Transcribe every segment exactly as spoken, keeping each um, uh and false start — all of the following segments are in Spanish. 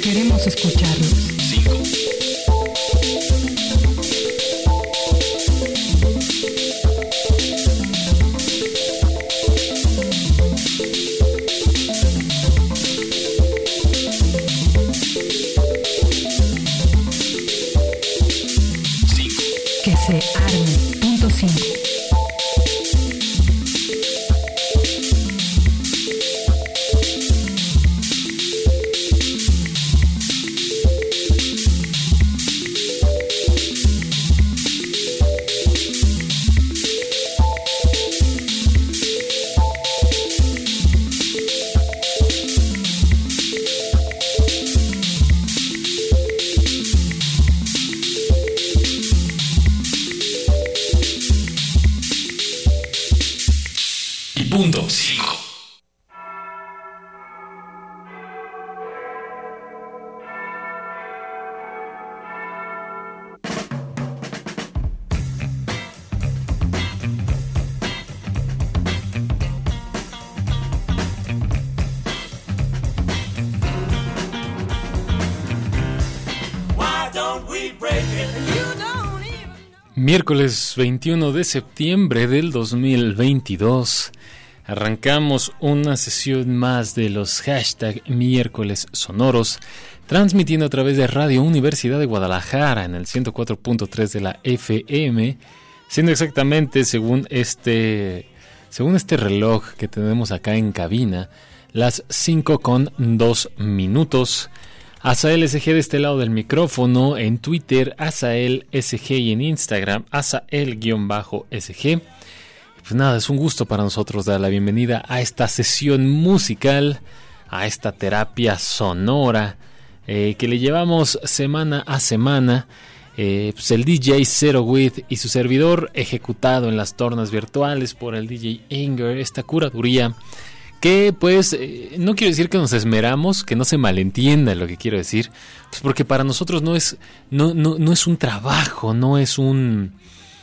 Queremos escucharlos. cinco. Que se arme. Punto cinco. Punto cinco. Miércoles veintiuno de septiembre del dos mil veintidós. Arrancamos una sesión más de los hashtag miércoles sonoros, transmitiendo a través de Radio Universidad de Guadalajara en el ciento cuatro punto tres de la F M, siendo exactamente según este, según este reloj que tenemos acá en cabina, las cinco con dos minutos. Asael S G de este lado del micrófono, en Twitter Asael S G y en Instagram Asael-S G. Pues nada, es un gusto para nosotros dar la bienvenida a esta sesión musical, a esta terapia sonora eh, que le llevamos semana a semana. Eh, pues el D J Zero With y su servidor, ejecutado en las tornas virtuales por el D J Inger, esta curaduría que pues eh, no quiero decir que nos esmeramos, que no se malentienda lo que quiero decir, pues porque para nosotros no es, no, no, no es un trabajo, no es un...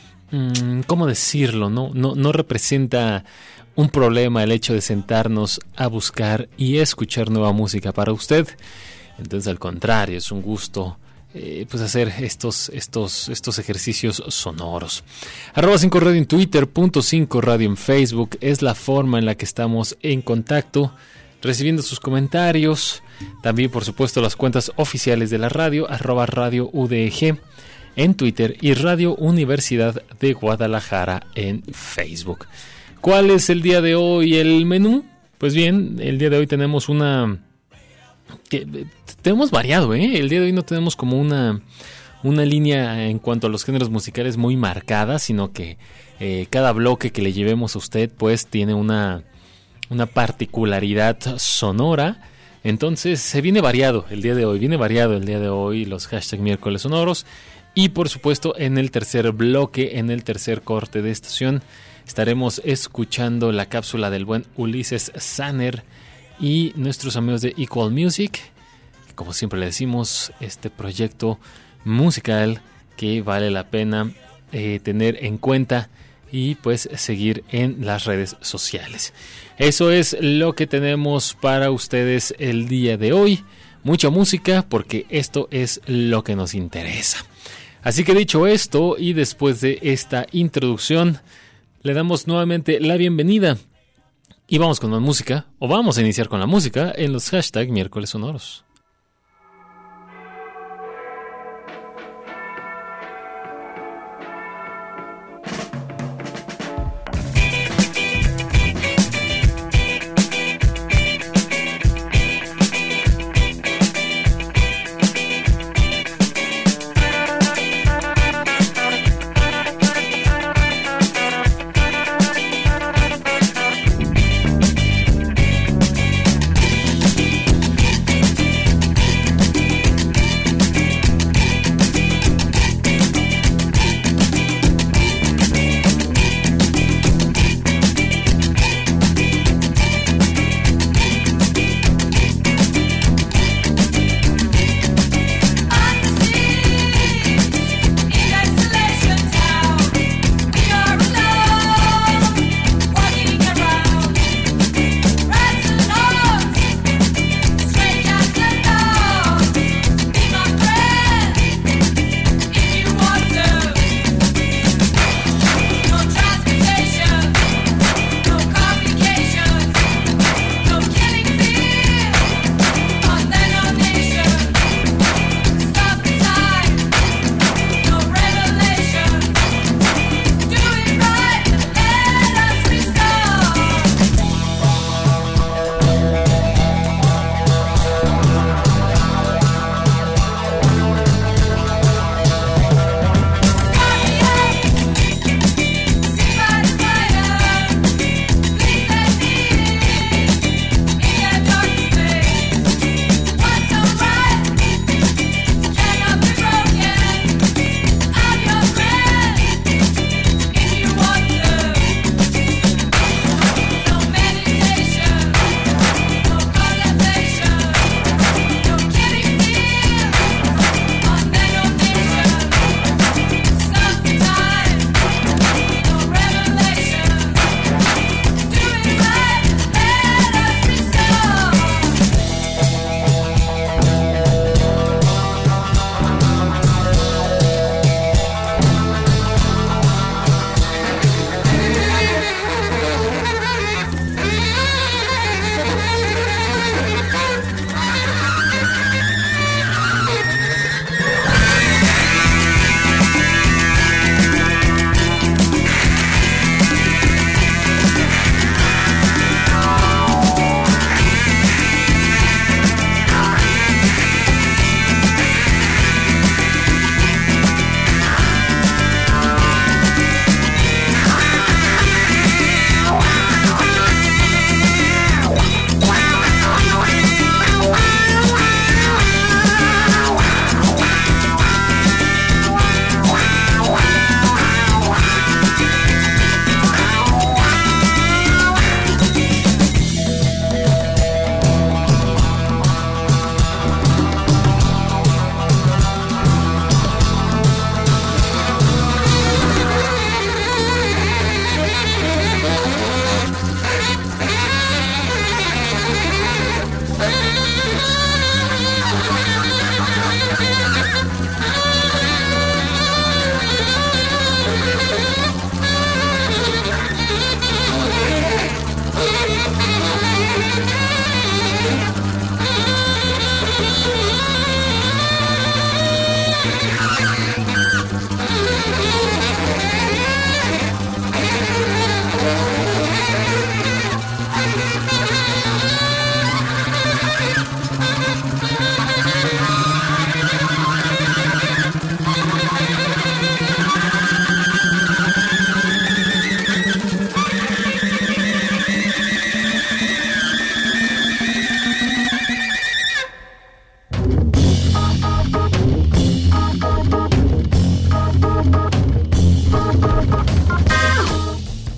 ¿Cómo decirlo? No, no, no representa un problema el hecho de sentarnos a buscar y escuchar nueva música para usted. Entonces, al contrario, es un gusto eh, pues hacer estos, estos, estos ejercicios sonoros. Arroba cinco radio en Twitter, punto cinco radio en Facebook es la forma en la que estamos en contacto, recibiendo sus comentarios. También, por supuesto, las cuentas oficiales de la radio, arroba radio U D G en Twitter y Radio Universidad de Guadalajara en Facebook. ¿Cuál es el día de hoy el menú? Pues bien, el día de hoy tenemos una... que tenemos variado, ¿eh? El día de hoy no tenemos como una, una línea en cuanto a los géneros musicales muy marcada, sino que eh, cada bloque que le llevemos a usted pues tiene una, una particularidad sonora. Entonces se viene variado el día de hoy, viene variado el día de hoy los hashtag miércoles sonoros. Y por supuesto en el tercer bloque, en el tercer corte de estación, estaremos escuchando la cápsula del buen Ulises Sanner y nuestros amigos de Equal Music, que como siempre le decimos, este proyecto musical que vale la pena eh, tener en cuenta y pues seguir en las redes sociales. Eso es lo que tenemos para ustedes el día de hoy. Mucha música porque esto es lo que nos interesa. Así que dicho esto y después de esta introducción, le damos nuevamente la bienvenida y vamos con más música, o vamos a iniciar con la música en los hashtag miércoles sonoros.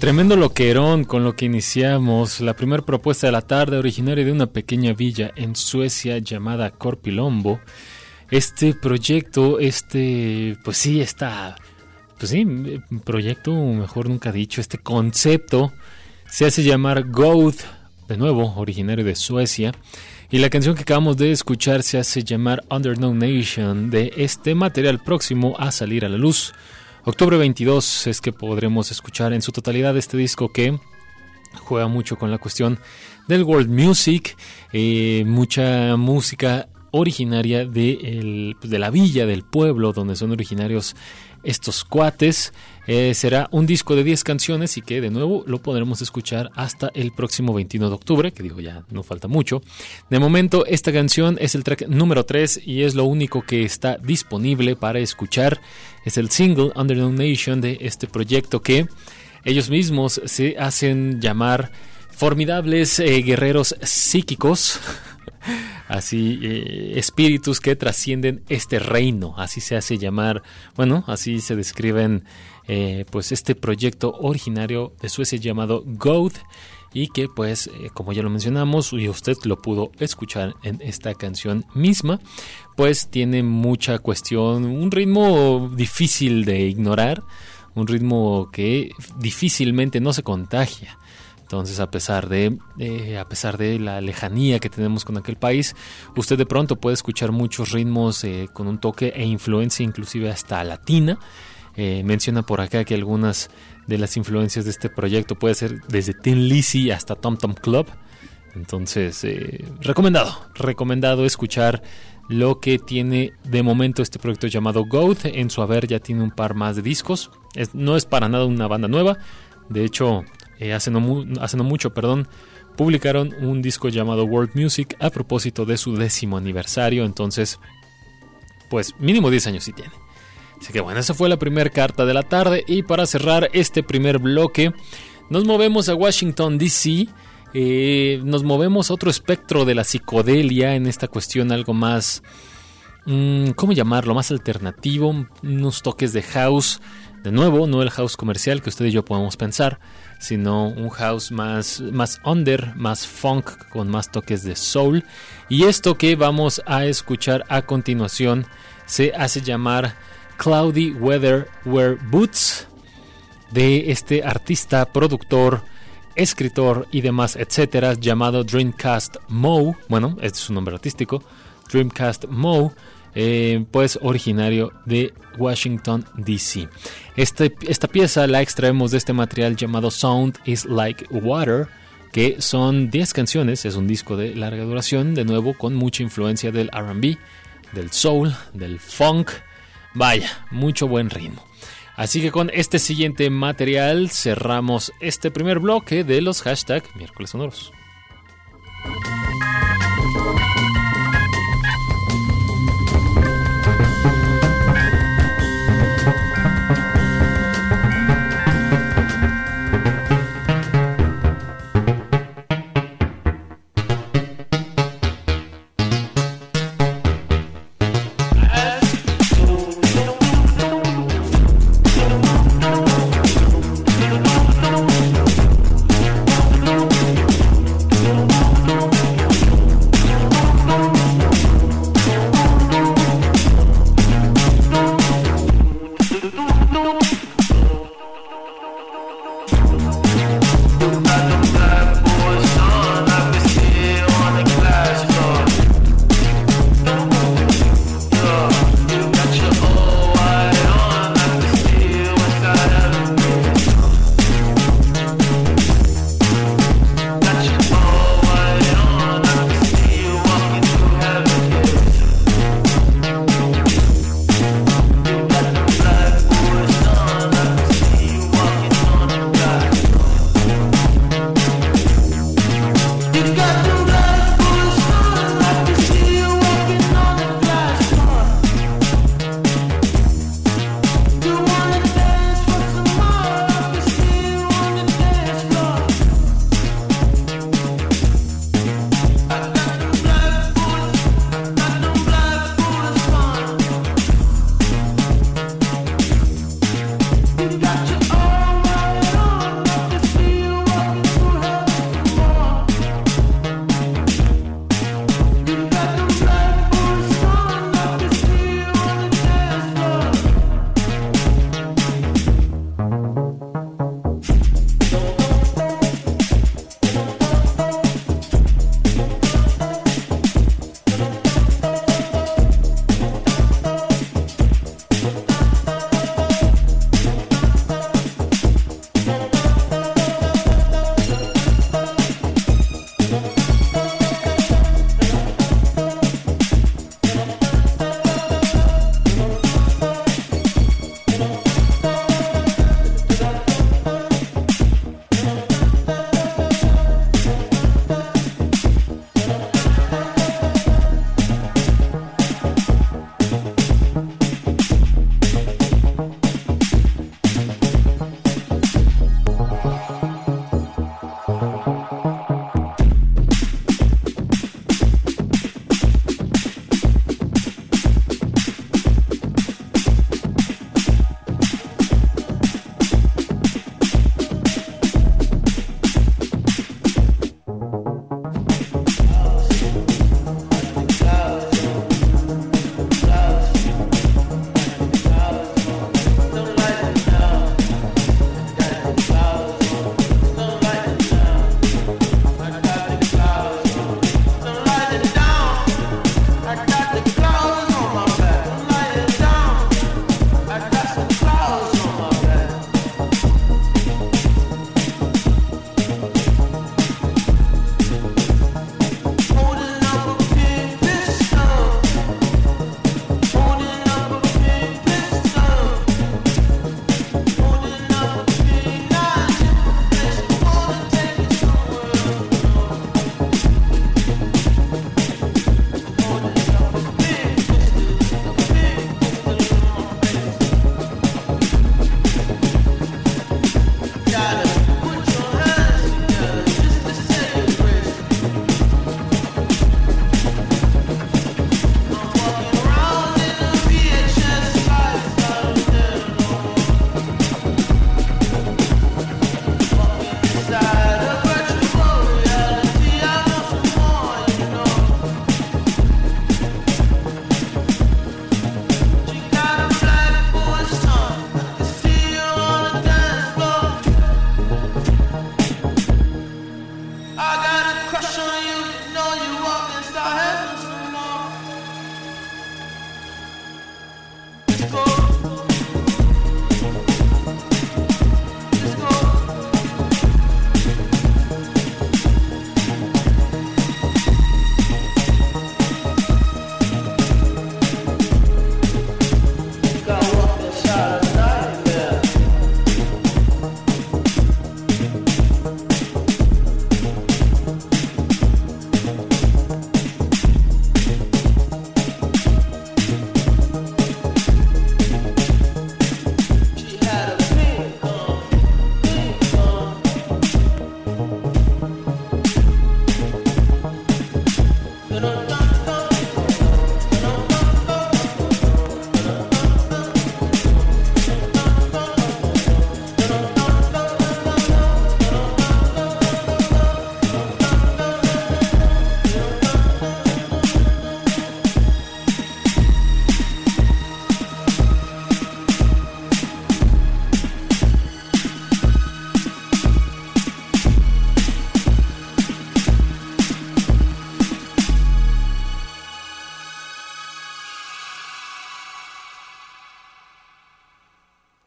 Tremendo loquerón con lo que iniciamos. La primera propuesta de la tarde, originaria de una pequeña villa en Suecia llamada Korpilombolo. Este proyecto, este, pues sí, está, pues sí, proyecto, mejor nunca dicho, este concepto se hace llamar Goud, de nuevo, originario de Suecia. Y la canción que acabamos de escuchar se hace llamar Under No Nation, de este material próximo a salir a la luz. Octubre veintidós es que podremos escuchar en su totalidad este disco que juega mucho con la cuestión del world music, eh, mucha música originaria de, el, de la villa, del pueblo donde son originarios estos cuates. Eh, será un disco de diez canciones y que de nuevo lo podremos escuchar hasta el próximo veintiuno de octubre, que digo ya no falta mucho. De momento esta canción es el track número tres y es lo único que está disponible para escuchar. Es el single Under No Nation de este proyecto que ellos mismos se hacen llamar formidables eh, guerreros psíquicos. Así, eh, espíritus que trascienden este reino, así se hace llamar, bueno, así se describen eh, pues este proyecto originario de Suecia llamado Goud, y que pues eh, como ya lo mencionamos y usted lo pudo escuchar en esta canción misma, pues tiene mucha cuestión, un ritmo difícil de ignorar, un ritmo que difícilmente no se contagia. Entonces, a pesar de eh, a pesar de la lejanía que tenemos con aquel país, usted de pronto puede escuchar muchos ritmos eh, con un toque e influencia inclusive hasta latina. Eh, menciona por acá que algunas de las influencias de este proyecto puede ser desde Tin Lizzy hasta Tom Tom Club. Entonces, eh, recomendado, recomendado escuchar lo que tiene de momento este proyecto llamado Goud. En su haber ya tiene un par más de discos. Es, no es para nada una banda nueva. De hecho, Eh, hace, no mu- hace no mucho, perdón, publicaron un disco llamado World Music a propósito de su décimo aniversario. Entonces, pues mínimo diez años sí tiene. Así que bueno, esa fue la primera carta de la tarde. Y para cerrar este primer bloque, nos movemos a Washington, D C. Eh, nos movemos a otro espectro de la psicodelia, en esta cuestión algo más, mmm, ¿cómo llamarlo? Más alternativo, unos toques de house. De nuevo, no el house comercial que usted y yo podemos pensar, sino un house más, más under, más funk, con más toques de soul. Y esto que vamos a escuchar a continuación se hace llamar Cloudy Weather Wear Boots, de este artista, productor, escritor y demás, etcétera, llamado Dreamcast Mo. Bueno, este es su nombre artístico, Dreamcast Mo. Eh, pues originario de Washington, D C. Este, esta pieza la extraemos de este material llamado Sound is Like Water, que son diez canciones, es un disco de larga duración, de nuevo con mucha influencia del R and B, del soul, del funk, vaya, mucho buen ritmo. Así que con este siguiente material cerramos este primer bloque de los hashtag Miércoles Sonoros.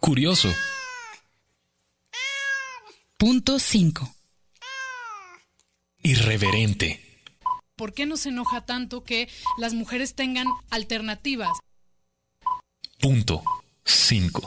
curioso. Punto cinco. Irreverente. ¿Por qué nos enoja tanto que las mujeres tengan alternativas? Punto cinco.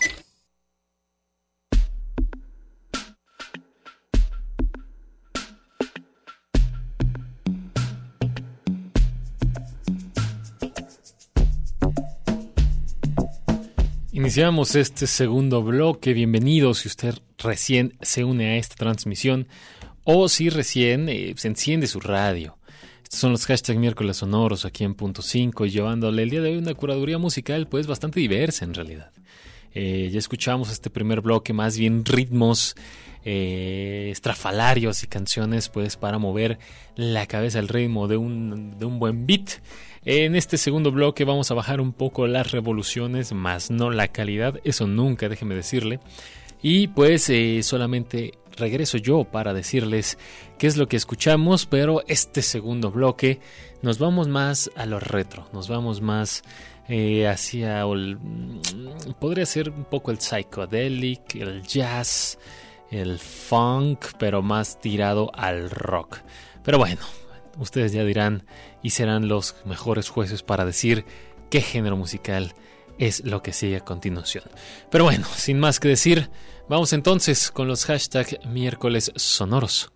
Iniciamos este segundo bloque. Bienvenido si usted recién se une a esta transmisión o si recién eh, se enciende su radio. Estos son los hashtag miércoles sonoros aquí en Punto cinco, llevándole el día de hoy una curaduría musical pues bastante diversa en realidad. Eh, ya escuchamos este primer bloque, más bien ritmos eh, estrafalarios y canciones pues para mover la cabeza al ritmo de un, de un buen beat. En este segundo bloque vamos a bajar un poco las revoluciones, más no la calidad, eso nunca, déjeme decirle. Y pues eh, solamente regreso yo para decirles qué es lo que escuchamos, pero este segundo bloque nos vamos más a lo retro, nos vamos más eh, hacia, el, podría ser un poco el psychedelic, el jazz, el funk, pero más tirado al rock. Pero bueno, ustedes ya dirán y serán los mejores jueces para decir qué género musical es lo que sigue a continuación. Pero bueno, sin más que decir, vamos entonces con los hashtag miércoles sonoros.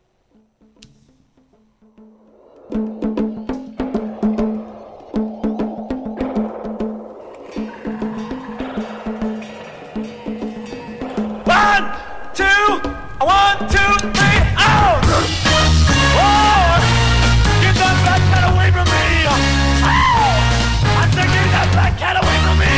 One, two, one, two, three, out! Oh! Get that black cat away from me! Oh! I said get that black cat away from me!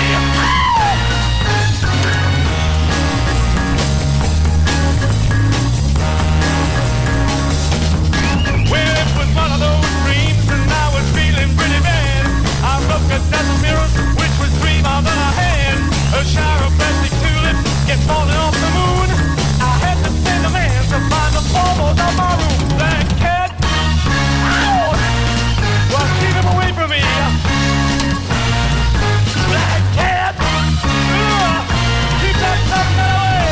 Well, it was one of those dreams and I was feeling pretty bad. I looked at the mirror, which was dreamer than I had. A shower of plastic tulips get falling off the moon. I had to send a man to find the baubles of my room. Black cat, ow! Well, keep him away from me. Black cat, ugh! Keep that tough cat away.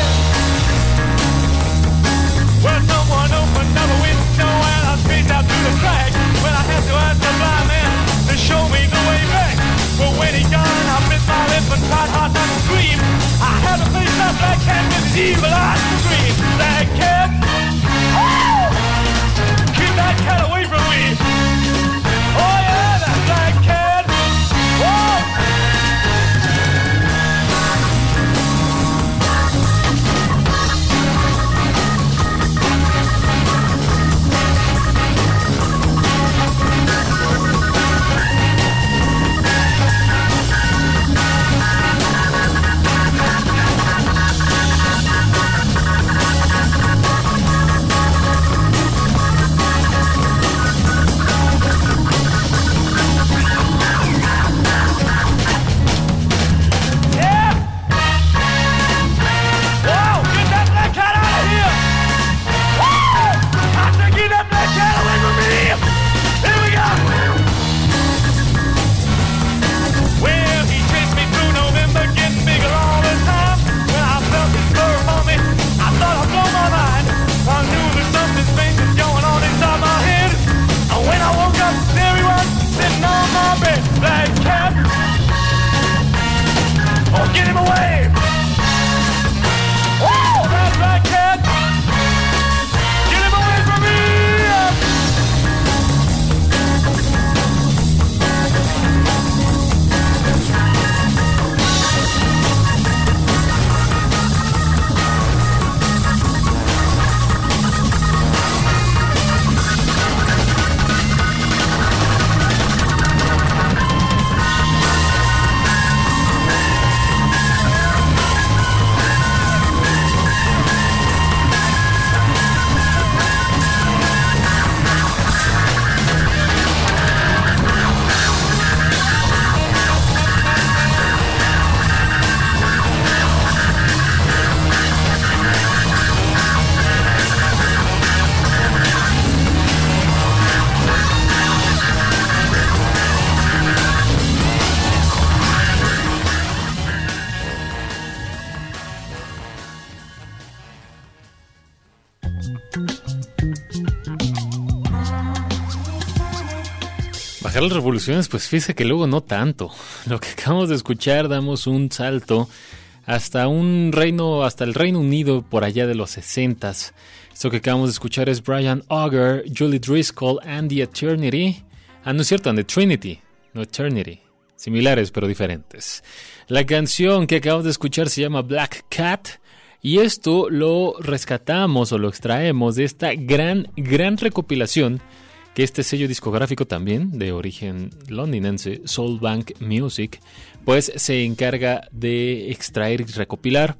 Well, someone opened up a window and I screamed out through the crack. When I had to ask the blind man to show me the way back. But when he gone, I bit my lip and tried hard not to scream. I had to face that black cat with his evil eyes to scream. Black cat, oh! Keep that cat away from me. Oh yeah, that black cat, oh! bajar las revoluciones, pues fíjese que luego no tanto. Lo que acabamos de escuchar, damos un salto hasta un reino, hasta el Reino Unido por allá de los sesentas. Esto que acabamos de escuchar es Brian Auger, Julie Driscoll and the Eternity. Ah, no es cierto, and the Trinity, no Eternity. Similares pero diferentes. La canción que acabamos de escuchar se llama Black Cat. Y esto lo rescatamos o lo extraemos de esta gran, gran recopilación que este sello discográfico también, de origen londinense, Soul Bank Music, pues se encarga de extraer y recopilar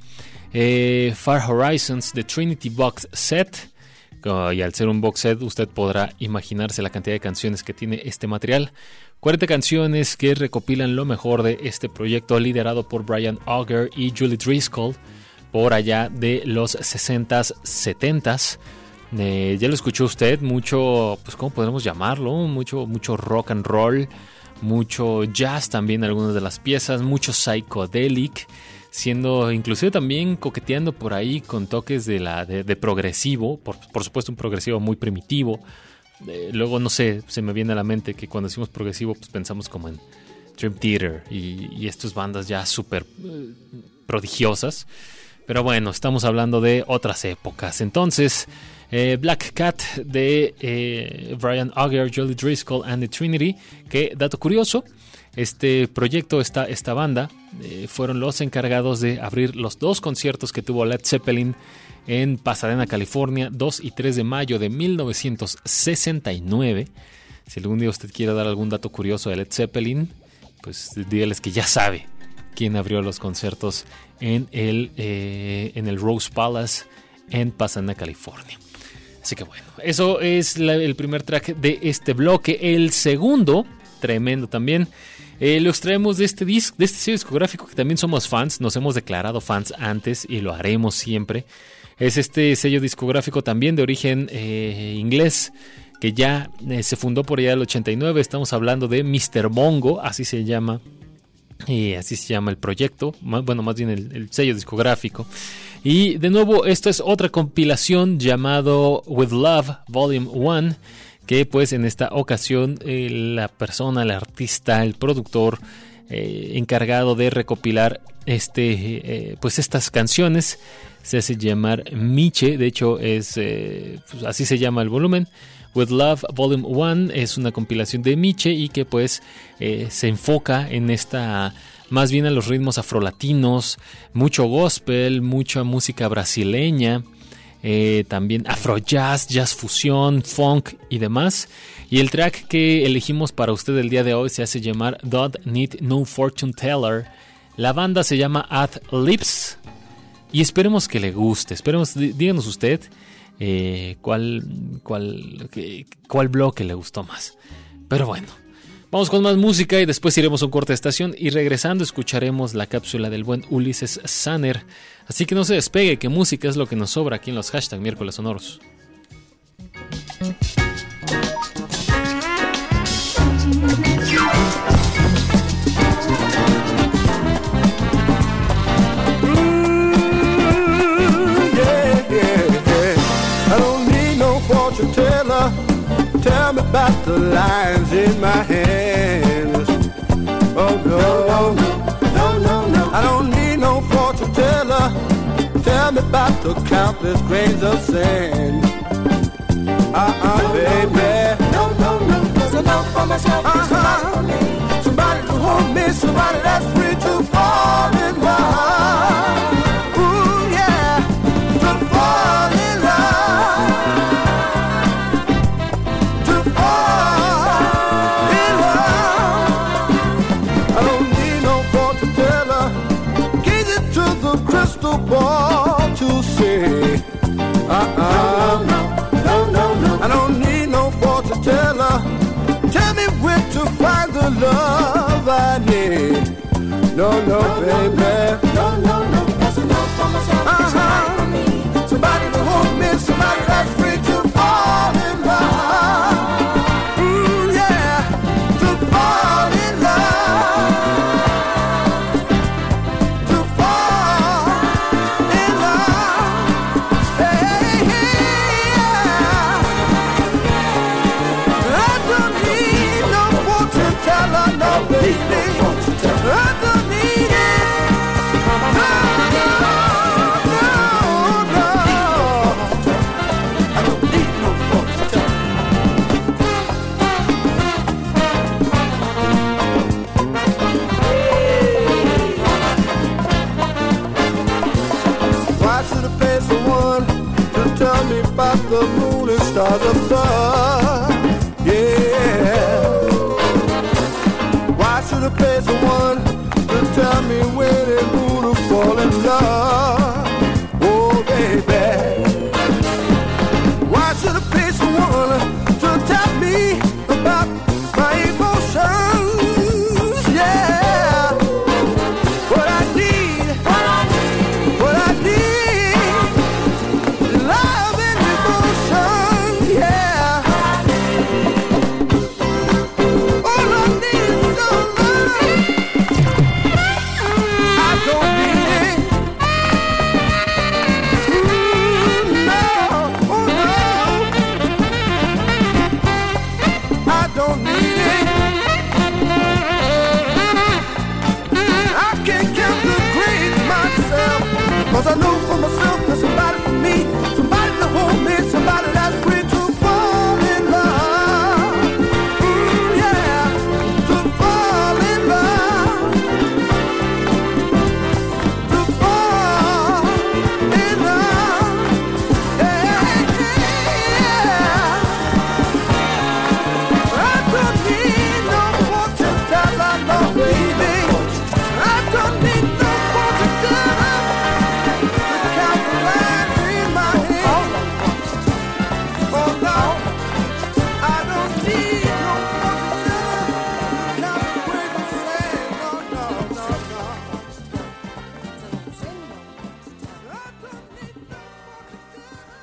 eh, Far Horizons, The Trinity Box Set. Uh, y al ser un box set, usted podrá imaginarse la cantidad de canciones que tiene este material. cuarenta canciones que recopilan lo mejor de este proyecto liderado por Brian Auger y Julie Driscoll, por allá de los sesentas, setentas. Eh, ya lo escuchó usted, mucho, pues ¿cómo podemos llamarlo? Mucho, mucho rock and roll, mucho jazz también, algunas de las piezas, mucho psychedelic, siendo inclusive también coqueteando por ahí con toques de, la, de, de progresivo, por, por supuesto un progresivo muy primitivo. Eh, luego, no sé, se me viene a la mente que cuando decimos progresivo, pues pensamos como en Dream Theater y, y estas bandas ya súper eh, prodigiosas. Pero bueno, estamos hablando de otras épocas. Entonces, eh, Black Cat de eh, Brian Auger, Julie Driscoll and the Trinity. Que, dato curioso, este proyecto, esta, esta banda, eh, fueron los encargados de abrir los dos conciertos que tuvo Led Zeppelin en Pasadena, California, dos y tres de mayo de mil novecientos sesenta y nueve. Si algún día usted quiere dar algún dato curioso de Led Zeppelin, pues dígales que ya sabe quién abrió los conciertos en el, eh, en el Rose Palace en Pasadena, California. Así que bueno, eso es la, el primer track de este bloque. El segundo, tremendo también, eh, lo extraemos de este disc, de este sello discográfico que también somos fans, nos hemos declarado fans antes y lo haremos siempre. Es este sello discográfico también de origen eh, inglés, que ya eh, se fundó por allá del ochenta y nueve. Estamos hablando de mister Bongo, así se llama. Y así se llama el proyecto, bueno, más bien el, el sello discográfico. Y de nuevo, esto es otra compilación llamado With Love Volume uno, que pues en esta ocasión eh, la persona, el artista, el productor eh, encargado de recopilar este, eh, pues estas canciones se hace llamar Miche. De hecho es eh, pues así se llama el volumen. With Love Volume uno es una compilación de Miche y que pues eh, se enfoca en esta, más bien a los ritmos afrolatinos, mucho gospel, mucha música brasileña, eh, también afrojazz, jazz fusión, funk y demás. Y el track que elegimos para usted el día de hoy se hace llamar Don't Need No Fortune Teller. La banda se llama Ad Libs y esperemos que le guste, esperemos, díganos usted Eh, cuál, cuál, qué, cuál bloque le gustó más. Pero bueno, vamos con más música y después iremos a un corte de estación y regresando escucharemos la cápsula del buen Ulises Sanner. Así que no se despegue, que música es lo que nos sobra aquí en los hashtag miércoles sonoros. Tell me about the lines in my hands. Oh no, no, no, no, no. I don't need no fortune teller. Tell me about the countless grains of sand. Uh-uh, no, baby. No, no, no. There's enough for myself. Uh-huh. Somebody to hold me, somebody that's free to fall in love. Ooh, yeah, to fall in love. Crystal ball to say, uh-uh, no, no, no, no, I don't need no fortune teller. Tell me where to find the love I need. No, no, no baby, no, no, no, that's enough for myself. Uh-huh. For me. Somebody to hold me, somebody that's free to fall in love. Mm, yeah, to fall in love. because of love. Yeah. Why should I pay someone to tell me when and who to fall in love? Oh, baby. Why should I pay someone to tell me about my emotions? Yeah. What I need, what I need, what I need, love and devotion. Yeah. All I need is your love. I don't need it. Mm, no, oh no. I don't need it. I can't count the grace myself, 'cause I know for myself there's somebody for me, somebody to hold me, somebody that's free to fall in love. Mm, yeah, to fall in love, to fall in love. Yeah, yeah. I don't need no fortune teller, no baby. I don't need no fortune teller to count the lines in my head. Oh no, I don't need no fortune teller to count the ways I'm saying. No, no, no, no. I don't need no fortune teller.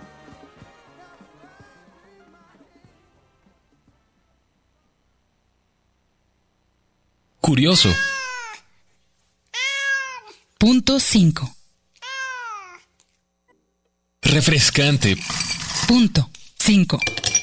Curioso. Punto cinco. Refrescante. Punto cinco.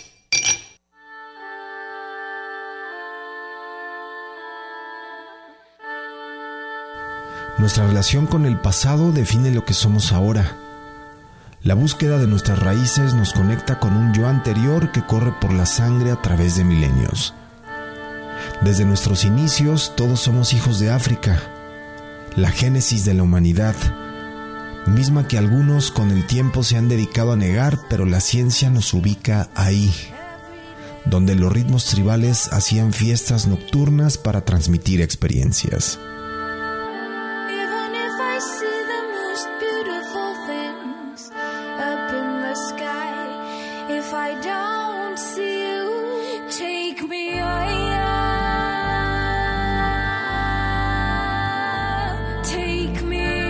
Nuestra relación con el pasado define lo que somos ahora. La búsqueda de nuestras raíces nos conecta con un yo anterior que corre por la sangre a través de milenios. Desde nuestros inicios, todos somos hijos de África, la génesis de la humanidad, misma que algunos con el tiempo se han dedicado a negar, pero la ciencia nos ubica ahí, donde los ritmos tribales hacían fiestas nocturnas para transmitir experiencias. Even if I see the most beautiful things up in the sky, if I don't see you, take me higher, take me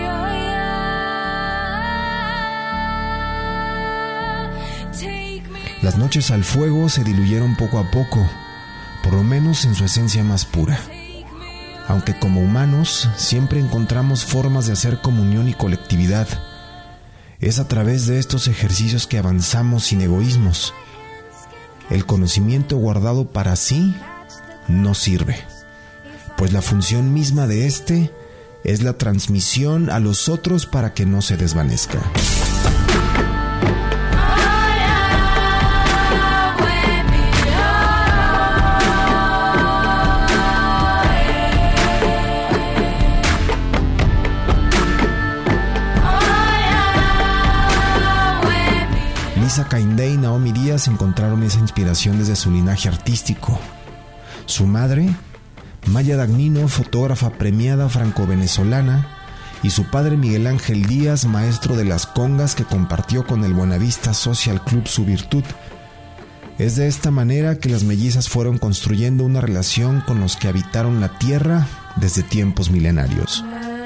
higher, take me. Las noches al fuego se diluyeron poco a poco, por lo menos en su esencia más pura. Aunque como humanos siempre encontramos formas de hacer comunión y colectividad, es a través de estos ejercicios que avanzamos sin egoísmos. El conocimiento guardado para sí no sirve, pues la función misma de este es la transmisión a los otros para que no se desvanezca. Lisa Kaindé y Naomi Díaz encontraron esa inspiración desde su linaje artístico. Su madre, Maya Dagnino, fotógrafa premiada franco-venezolana, y su padre Miguel Ángel Díaz, maestro de las congas que compartió con el Buenavista Social Club su virtud. Es de esta manera que las mellizas fueron construyendo una relación con los que habitaron la tierra desde tiempos milenarios.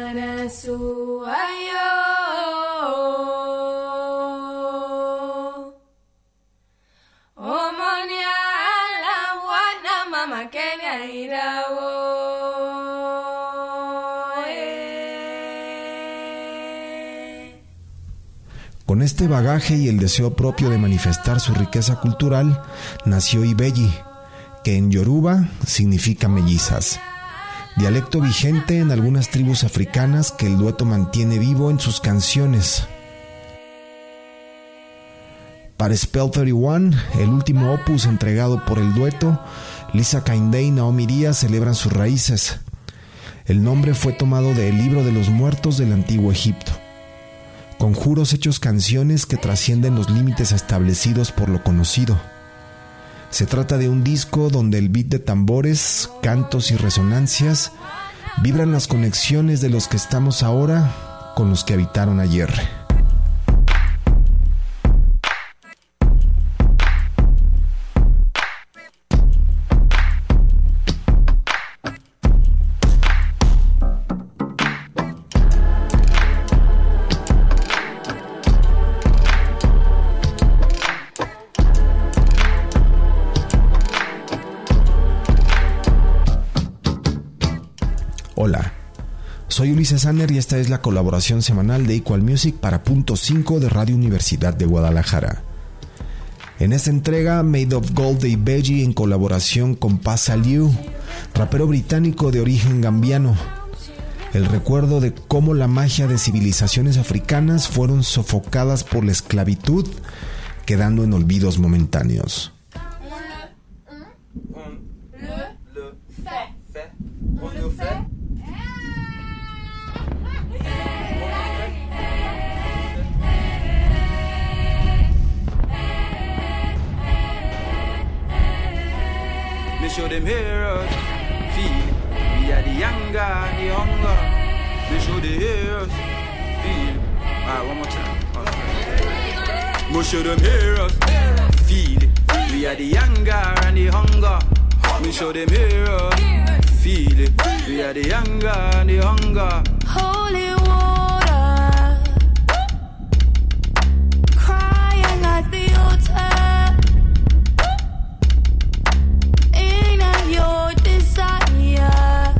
Con este bagaje y el deseo propio de manifestar su riqueza cultural, nació Ibeyi, que en Yoruba significa mellizas, dialecto vigente en algunas tribus africanas que el dueto mantiene vivo en sus canciones. Para Spell treinta y uno, el último opus entregado por el dueto, Lisa Kaindé y Naomi Díaz celebran sus raíces. El nombre fue tomado del Libro de los Muertos del Antiguo Egipto. conjuros hechos canciones que trascienden los límites establecidos por lo conocido. Se trata de un disco donde el beat de tambores, cantos y resonancias vibran las conexiones de los que estamos ahora con los que habitaron ayer. Hola, soy Ulises Anner y esta es la colaboración semanal de Equal Music para Punto cinco de Radio Universidad de Guadalajara. En esta entrega, Made of Gold de Ibeji en colaboración con Pasa Liu, rapero británico de origen gambiano. El recuerdo de cómo la magia de civilizaciones africanas fueron sofocadas por la esclavitud, quedando en olvidos momentáneos. Show them heroes, feel we are the younger and the hunger. We show the heroes, feel. Alright, one more time. Okay. We show them heroes, feel we are the younger and the hunger. We show them heroes, feel it. We are the younger and the hunger. Holy water, crying at the altar. Your desire,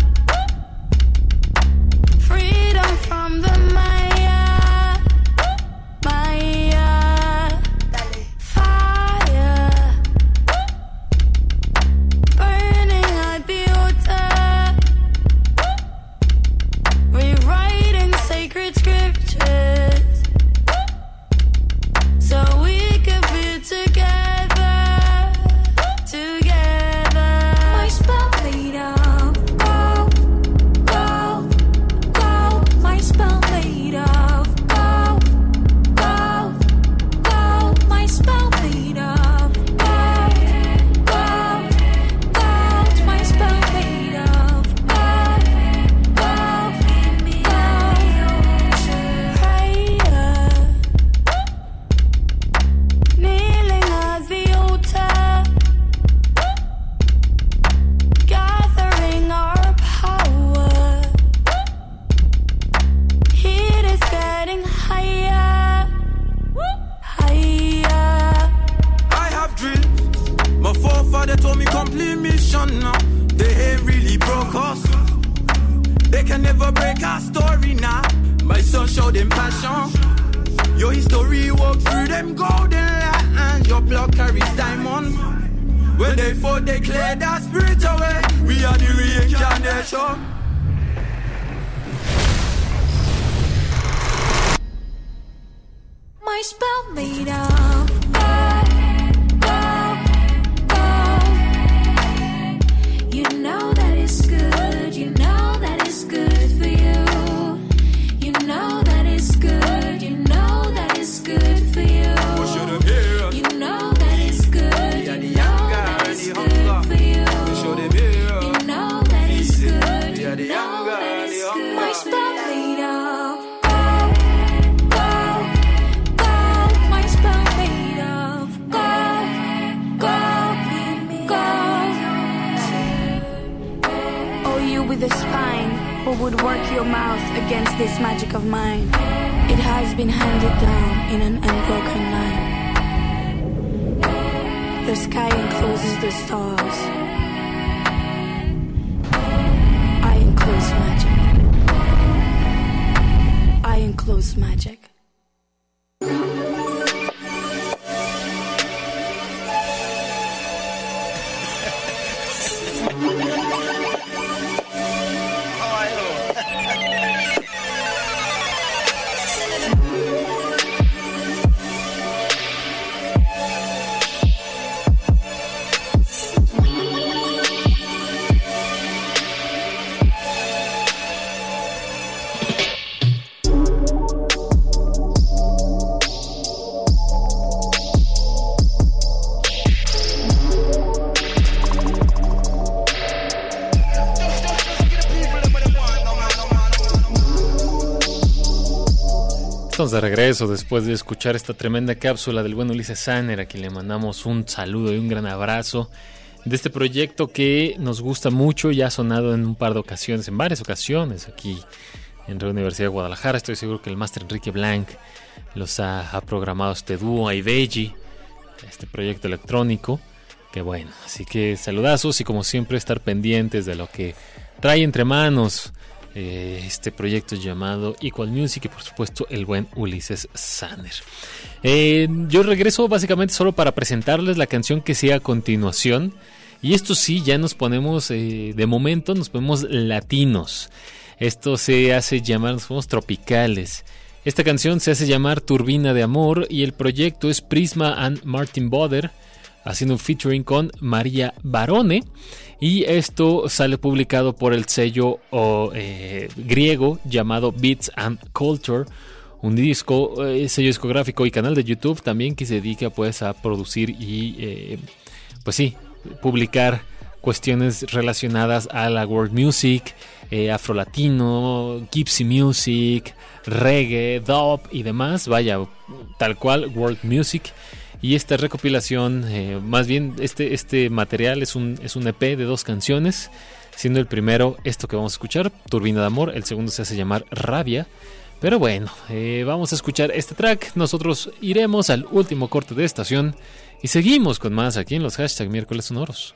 freedom from the Maya, Maya, fire, burning at the altar, rewriting sacred scriptures, so we could be together, together. Made of gold, gold, gold. My spell made of gold, gold, gold. My spell made of gold, gold, gold. My spell made of gold, gold, gold. Prayer, kneeling at the altar. Gathering our power, heat is getting higher, higher. I have dreams. My forefather told me complete mission now. They ain't really broke us. They can never break our story now. My son showed them passion. Your history walk through them golden lines. Your blood carries diamonds. When they fought, they cleared that spirit away. We are the reincarnation. My spell made of gold, gold, gold. You know that it's good. You know that it's good for you. You know that it's good. You know that it's good for you. You know that it's good. You know that it's good for you. You know that it's good. You know that it's good. My spell made of gold, gold, gold. My spell made of gold, gold, gold. Oh, you with a spine, who would work your mouth against this magic of mine? It has been handed down in an unbroken line. The sky encloses the stars. I enclose magic. I enclose magic. Estamos de regreso después de escuchar esta tremenda cápsula del buen Ulises Sanner, a quien le mandamos un saludo y un gran abrazo de este proyecto que nos gusta mucho. Ya ha sonado en un par de ocasiones, en varias ocasiones aquí en la Universidad de Guadalajara. Estoy seguro que el máster Enrique Blanc los ha, ha programado este dúo, Aiveji, este proyecto electrónico. Que bueno, así que saludazos y como siempre estar pendientes de lo que trae entre manos eh, este proyecto llamado Equal Music y por supuesto el buen Ulises Sanner. Eh, yo regreso básicamente solo para presentarles la canción que sigue a continuación. Y esto sí, ya nos ponemos, eh, de momento nos ponemos latinos. Esto se hace llamar, nos ponemos tropicales. Esta canción se hace llamar Turbina de Amor y el proyecto es Prisma and Martin Boder, haciendo un featuring con María Barone, y esto sale publicado por el sello oh, eh, griego llamado Beats and Culture, un disco, eh, sello discográfico y canal de YouTube también que se dedica pues a producir y eh, pues sí, publicar cuestiones relacionadas a la world music, eh, afrolatino, gypsy music, reggae, dub y demás, vaya, tal cual world music. Y esta recopilación, eh, más bien este, este material es un, es un E P de dos canciones, siendo el primero esto que vamos a escuchar, Turbina de Amor, el segundo se hace llamar Rabia. Pero bueno, eh, vamos a escuchar este track, nosotros iremos al último corte de estación y seguimos con más aquí en los hashtag Miércoles Sonoros.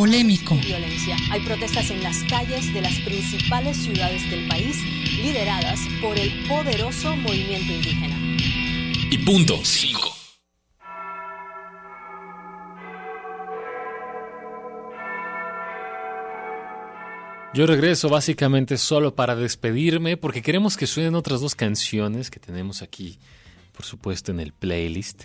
polémico. Violencia. Hay protestas en las calles de las principales ciudades del país, lideradas por el poderoso movimiento indígena. Y punto cinco. Yo regreso básicamente solo para despedirme porque queremos que suenen otras dos canciones que tenemos aquí, por supuesto, en el playlist.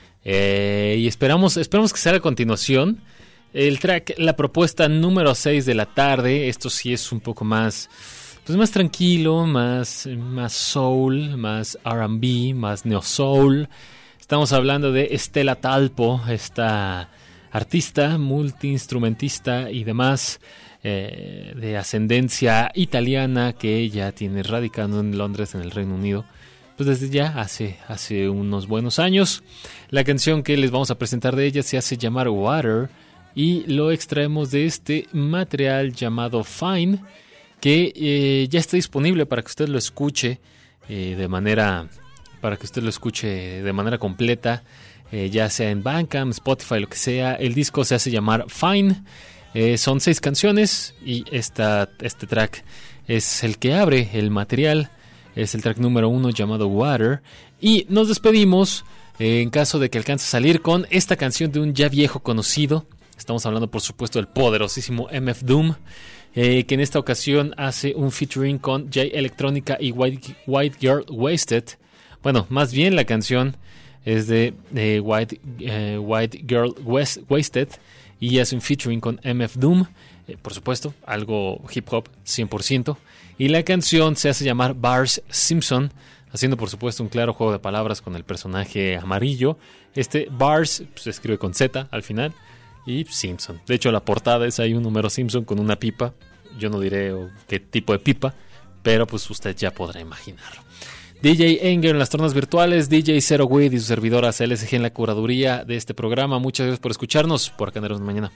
Eh, y esperamos, esperamos que sea a continuación el track, la propuesta número seis de la tarde. Esto sí es un poco más, pues más tranquilo, más, más soul, más R and B, más neo soul. Estamos hablando de Estela Talpo, esta artista, multiinstrumentista y demás, eh, de ascendencia italiana, que ella tiene radicando en Londres, en el Reino Unido, pues desde ya hace, hace unos buenos años. La canción que les vamos a presentar de ella se hace llamar Water y lo extraemos de este material llamado Fine, que eh, ya está disponible para que usted lo escuche eh, de manera para que usted lo escuche de manera completa, eh, ya sea en Bandcamp, Spotify, lo que sea. El disco se hace llamar Fine. Eh, son seis canciones y esta, este track es el que abre el material. Es el track número uno llamado Water. Y nos despedimos eh, en caso de que alcance a salir con esta canción de un ya viejo conocido. Estamos hablando, por supuesto, del poderosísimo M F Doom, eh, que en esta ocasión hace un featuring con Jay Electronica y White, White Girl Wasted. Bueno, más bien la canción es de eh, White, eh, White Girl West, Wasted y hace un featuring con M F Doom, eh, por supuesto, algo hip hop cien por ciento. Y la canción se hace llamar Bars Simpson, haciendo por supuesto un claro juego de palabras con el personaje amarillo. Este Bars pues, se escribe con Z al final y Simpson. De hecho, la portada es ahí un número Simpson con una pipa. Yo no diré oh, qué tipo de pipa, pero pues usted ya podrá imaginarlo. D J Enger en las tornas virtuales, D J Zero Weed y su servidora C L S G en la curaduría de este programa. Muchas gracias por escucharnos. Por acá en de Mañana.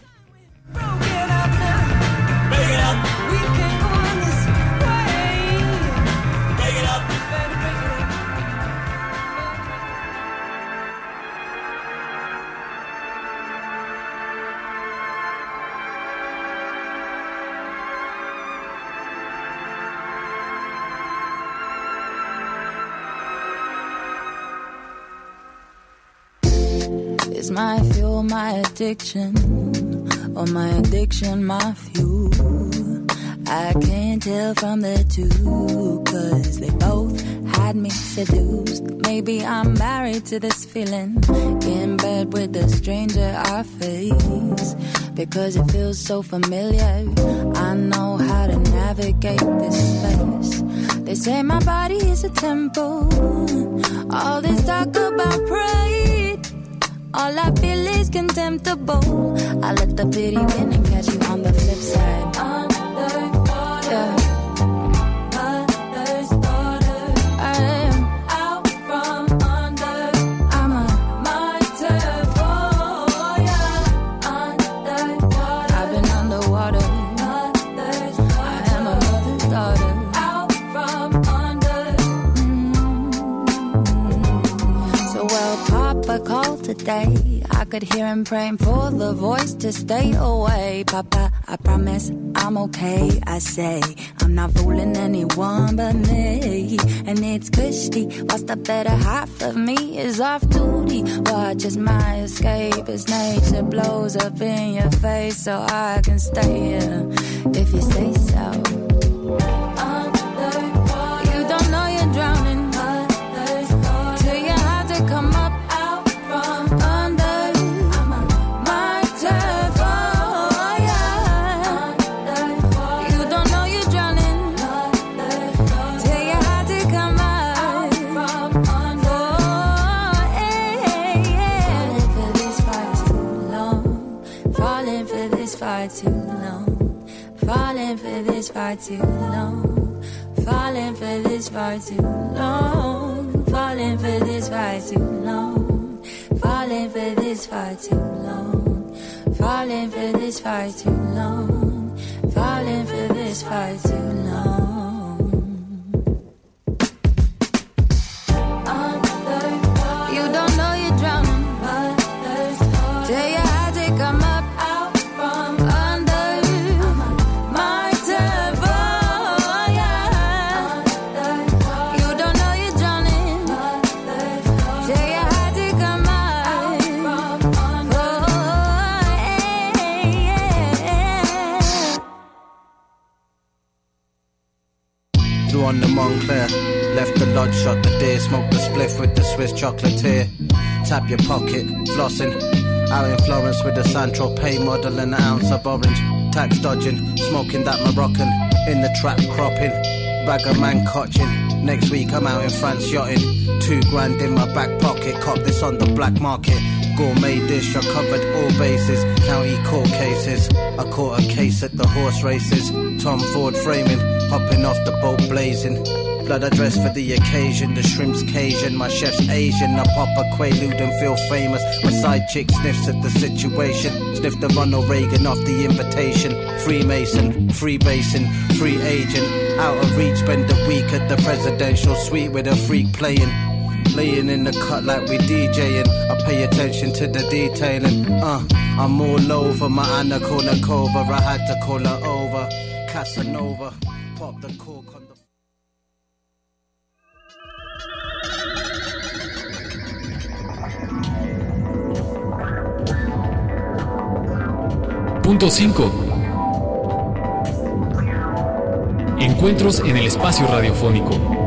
Is my fuel my addiction, or my addiction my fuel? I can't tell from the two, cause they both had me seduced. Maybe I'm married to this feeling, in bed with the stranger I face, because it feels so familiar. I know how to navigate this space. They say my body is a temple, all this talk about pride, all I feel is contemptible. I let the pity win and catch you on the flip side. Underwater, yeah. Mother's daughter, I am out from under. I'm a martyr for ya. Underwater, I've been underwater. Mother's daughter, I am a mother's daughter. Out from under. Mm-hmm. So well, Papa called today. I could hear him praying for the voice to stay away. Papa, I promise I'm okay. I say I'm not fooling anyone but me, and it's cushy whilst the better half of me is off duty. Watch as my escape as nature blows up in your face, so I can stay here if you say so. You don't know you're drowning till you have to come up. Too long, falling for this far too long, falling for this far too long, falling for this far too long, falling for this far too long, falling for this far too long, falling for this far too long. You don't know you're drowning till you had to come up out from Flew on the Montclair, left the lodge shot the deer, smoked the spliff with the Swiss chocolatier. Tap your pocket, flossing. Out in Florence with a Saint-Tropez model and an ounce of orange. Tax dodging, smoking that Moroccan. In the trap cropping, bag of man cotching. Next week I'm out in France yachting. Two grand in my back pocket, cop this on the black market. Gourmet dish, I covered all bases. County court cases, I caught a case at the horse races. Tom Ford framing, hopping off the boat blazing. Blood I dress for the occasion, the shrimp's Cajun, my chef's Asian. I pop a Quaalude and feel famous. My side chick sniffs at the situation. Sniff the Ronald Reagan off the invitation. Freemason, freebasing, free agent. Out of reach, spend a week at the presidential suite with a freak playing. Laying in the cut like we DJing. I pay attention to the detailing. Uh, I'm all over my Anna Kournikova. I had to call her over. Casanova, pop the cork on the... Punto cinco. Encuentros en el espacio radiofónico.